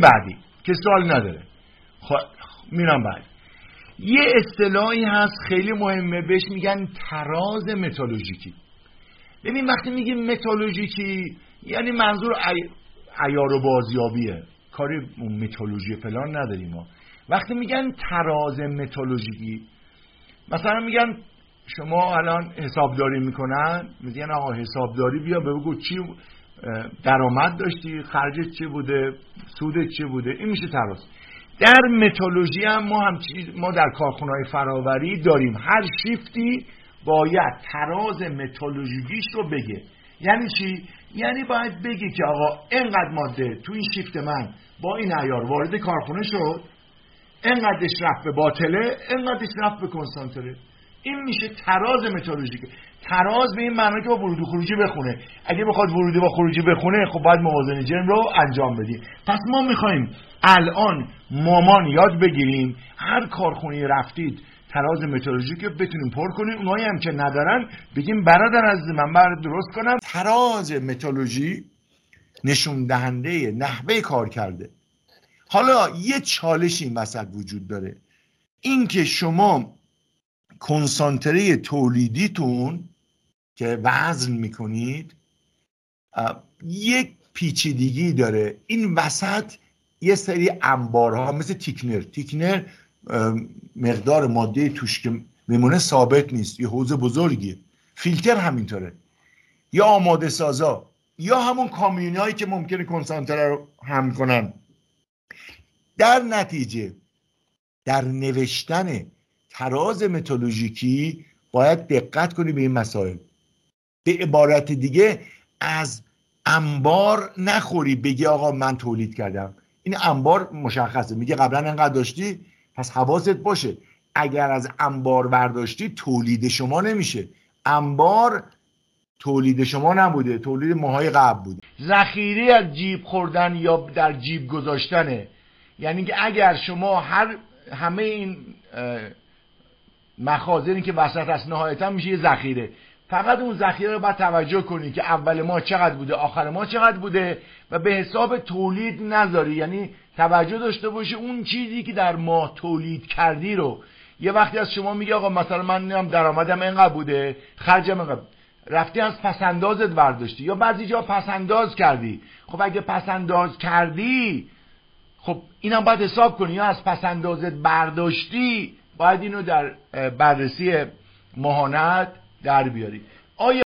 بعدی که سوال نداره. خب میرم بعد. یه اصطلاحی هست خیلی مهمه، بهش میگن تراز متولوژیکی. ببین وقتی میگیم متولوژیکی یعنی منظور عیار و بازیابیه، کاری متولوژی فلان نداریم ما. وقتی میگن تراز متولوژیکی، مثلا میگن شما الان حسابداری میکنن، میگن آقا حسابداری بیا بگو چی درآمد داشتی، خرجت چی بوده، سودت چی بوده، این میشه تراز. در متولوژی هم ما در کارخونه‌های فراوری داریم، هر شیفتی باید تراز متولوژیکیش رو بگه. یعنی چی؟ یعنی باید بگی که آقا اینقدر ماده تو این شیفت من با این عیار وارد کارخونه شد، اینقدرش رفت به باطله، اینقدرش رفت به کنسانتره. این میشه تراز متولوژیک. تراز به این معنی که با ورود و خروجی بخونه. اگه بخواد ورودی با خروجی بخونه خب باید موازنه جرم رو انجام بدیم. پس ما میخوایم الان مامان یاد بگیریم هر کارخونه‌ای رفتید تراز متولوژیک بتونیم پر کنیم. اونایی هم که ندارن بگیم برادر عزیز من برات درست کنم. تراز متولوژی نشون دهنده نحوه کار کرده. حالا یه چالش این وسط وجود داره، این که شما کنسانتره تولیدیتون که وزن میکنید یک پیچیدگی داره. این وسط یه سری انبارها مثل تیکنر مقدار ماده توش که میمونه ثابت نیست، یه حوض بزرگیه. فیلتر همینطوره، یا آماده سازا، یا همون کامیونایی که ممکنه کنسانتره رو حمل کنن. در نتیجه در نوشتن تراز متولوژیکی باید دقت کنی به این مسائل. به عبارت دیگه از انبار نخوری بگی آقا من تولید کردم. این انبار مشخصه، میگه قبلا انقدر داشتی پس حواست باشه اگر از انبار برداشتی تولید شما نمیشه. انبار تولید شما نبوده، تولید ماهای قبل بوده. ذخیره از جیب خوردن یا در جیب گذاشتنه. یعنی که اگر شما همه این مخازنی که وسط هست نهایتا میشه یه ذخیره، فقط اون ذخیره رو باید توجه کنی که اول ماه چقدر بوده، آخر ماه چقدر بوده و به حساب تولید نذاری. یعنی توجه داشته باشی اون چیزی که در ماه تولید کردی رو. یه وقتی از شما میگه آقا مثلا من درآمدم اینقدر بوده، خرجم اینقدر، رفتی از پسندازت برداشتی یا بعضی جا پسنداز کردی. خب اگه پسنداز کردی خب اینم باید حساب کنی، یا از پسندازت برداشتی باید اینو در بررسی ماهانت در بیاری.